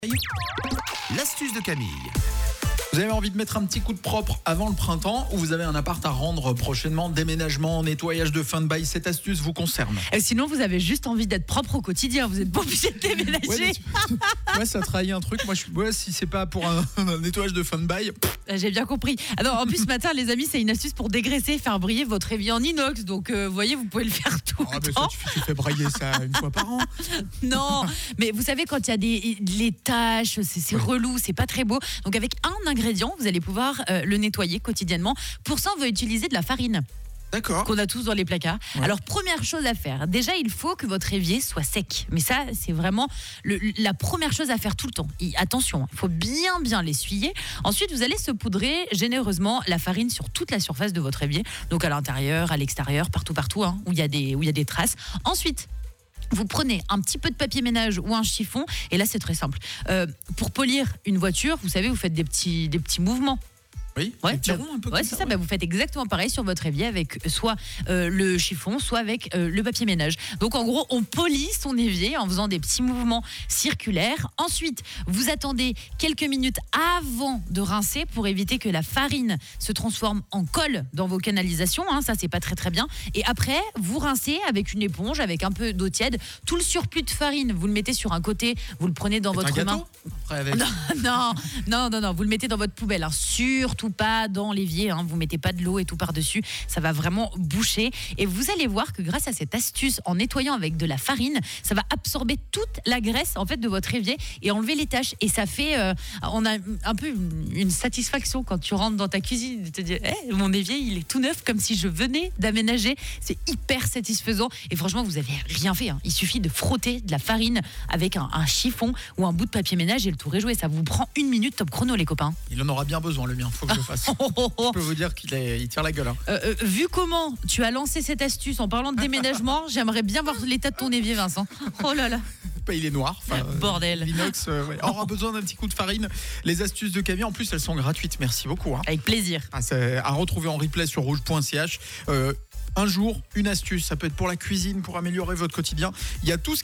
L'astuce de Camille. Vous avez envie de mettre un petit coup de propre avant le printemps ou vous avez un appart à rendre prochainement, déménagement, nettoyage de fin de bail, cette astuce vous concerne. Sinon, vous avez juste envie d'être propre au quotidien, vous n'êtes pas obligé de déménager. Ouais, ça trahit un truc. Moi, si c'est pas pour un nettoyage de fin de bail. J'ai bien compris. En plus, ce matin, les amis, c'est une astuce pour dégraisser et faire briller votre évier en inox. Donc, vous voyez, vous pouvez le faire tout le temps. Tu fais brailler ça une fois par an. Non, mais vous savez, quand il y a les taches, c'est relou, c'est pas très beau. Donc, avec un ingrédient, vous allez pouvoir le nettoyer quotidiennement. Pour ça, on va utiliser de la farine. D'accord. Qu'on a tous dans les placards. Ouais. Alors, première chose à faire, déjà, il faut que votre évier soit sec. Mais ça, c'est vraiment la première chose à faire tout le temps. Attention, il faut bien l'essuyer. Ensuite, vous allez saupoudrer généreusement la farine sur toute la surface de votre évier. Donc, à l'intérieur, à l'extérieur, partout, où il y a des traces. Ensuite, vous prenez un petit peu de papier ménage ou un chiffon. Et là, c'est très simple. Pour polir une voiture, vous savez, vous faites des petits mouvements. Oui, Ouais, des petits ronds un peu comme c'est ça. ça. Vous faites exactement pareil sur votre évier avec soit le chiffon, soit avec le papier ménage. Donc en gros, on polit son évier en faisant des petits mouvements circulaires. Ensuite, vous attendez quelques minutes avant de rincer pour éviter que la farine se transforme en colle dans vos canalisations. Ça, c'est pas très bien. Et après, vous rincez avec une éponge, avec un peu d'eau tiède. Tout le surplus de farine, vous le mettez sur un côté, vous le prenez dans votre main. Après, avec... Non, vous le mettez dans votre poubelle. Surtout pas dans l'évier, vous mettez pas de l'eau et tout par-dessus, ça va vraiment boucher. Et vous allez voir que grâce à cette astuce, en nettoyant avec de la farine, ça va absorber toute la graisse en fait de votre évier et enlever les taches. Et ça fait, on a un peu une satisfaction quand tu rentres dans ta cuisine et te dire, mon évier il est tout neuf comme si je venais d'aménager. C'est hyper satisfaisant et franchement vous avez rien fait. Il suffit de frotter de la farine avec un chiffon ou un bout de papier ménage et le tour est joué. Ça vous prend 1 minute top chrono les copains. Il en aura bien besoin le mien, faut que je le fasse. Je peux vous dire qu'il tire la gueule. Vu comment tu as lancé cette astuce en parlant de déménagement, j'aimerais bien voir l'état de ton évier, Vincent. Oh là là. Il est noir. Bordel. L'inox, on aura besoin d'un petit coup de farine. Les astuces de Camille, en plus, elles sont gratuites. Merci beaucoup. Avec plaisir. C'est à retrouver en replay sur rouge.ch. Un jour, une astuce. Ça peut être pour la cuisine, pour améliorer votre quotidien. Il y a tout ce